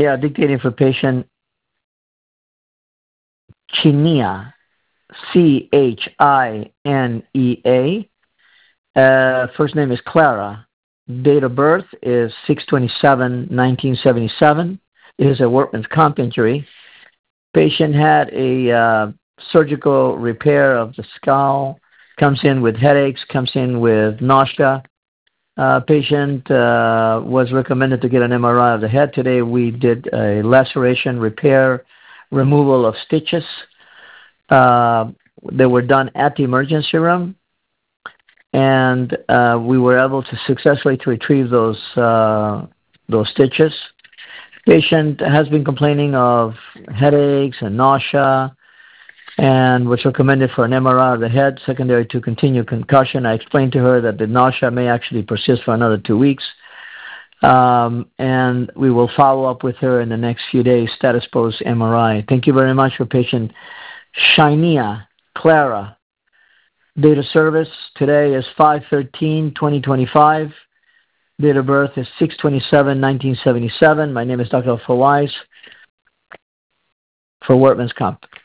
Yeah, dictating for patient Chinea, Chinea. First name is Clara. Date of birth is 6/27/1977. It is a workman's comp injury. Patient had a surgical repair of the skull. Comes in with headaches. Comes in with nausea. Patient was recommended to get an MRI of the head. Today we did a laceration repair, removal of stitches. They were done at the emergency room, and we were able to successfully retrieve those stitches. Patient has been complaining of headaches and nausea, and was recommended for an MRI of the head, secondary to continued concussion. I explained to her that the nausea may actually persist for another 2 weeks, and we will follow up with her in the next few days, status post MRI. Thank you very much for patient Chinea Clara. Date of service today is 5/13/2025. Date of birth is 6/27/1977. My name is Dr. Fawais for Workman's Comp.